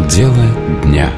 Дело дня.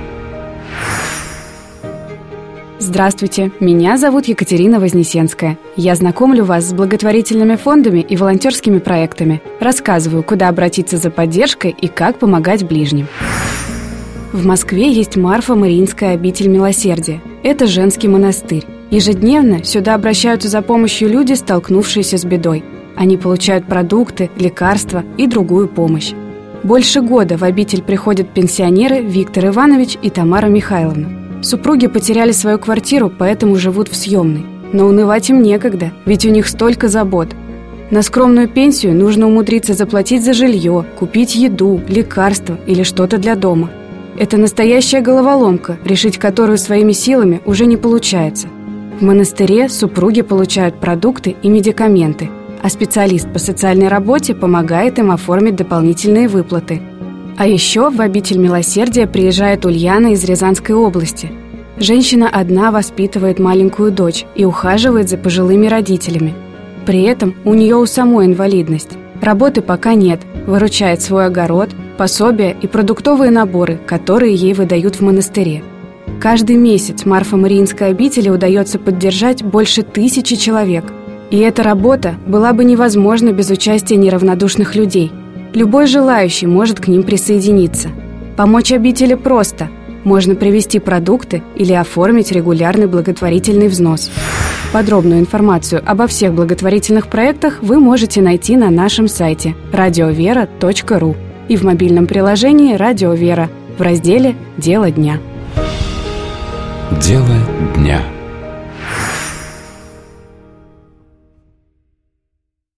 Здравствуйте, меня зовут Екатерина Вознесенская. Я знакомлю вас с благотворительными фондами и волонтерскими проектами. Рассказываю, куда обратиться за поддержкой и как помогать ближним. В Москве есть Марфа-Мариинская обитель милосердия. Это женский монастырь. Ежедневно сюда обращаются за помощью люди, столкнувшиеся с бедой. Они получают продукты, лекарства и другую помощь. Больше года в обитель приходят пенсионеры Виктор Иванович и Тамара Михайловна. Супруги потеряли свою квартиру, поэтому живут в съемной. Но унывать им некогда, ведь у них столько забот. На скромную пенсию нужно умудриться заплатить за жилье, купить еду, лекарства или что-то для дома. Это настоящая головоломка, решить которую своими силами уже не получается. В монастыре супруги получают продукты и медикаменты, а специалист по социальной работе помогает им оформить дополнительные выплаты. А еще в обитель милосердия приезжает Ульяна из Рязанской области. Женщина одна воспитывает маленькую дочь и ухаживает за пожилыми родителями. При этом у нее у самой инвалидность. Работы пока нет, выручает свой огород, пособия и продуктовые наборы, которые ей выдают в монастыре. Каждый месяц Марфа-Мариинской обители удается поддержать больше 1000 человек. И эта работа была бы невозможна без участия неравнодушных людей. Любой желающий может к ним присоединиться. Помочь обители просто. Можно привезти продукты или оформить регулярный благотворительный взнос. Подробную информацию обо всех благотворительных проектах вы можете найти на нашем сайте radiovera.ru и в мобильном приложении «Радио Вера» в разделе «Дело дня». Дело дня.